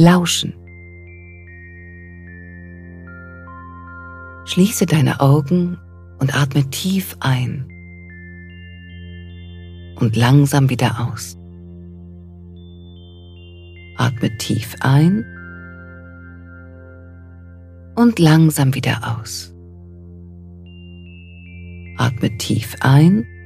Lauschen. Schließe deine Augen und atme tief ein und langsam wieder aus. Atme tief ein und langsam wieder aus. Atme tief ein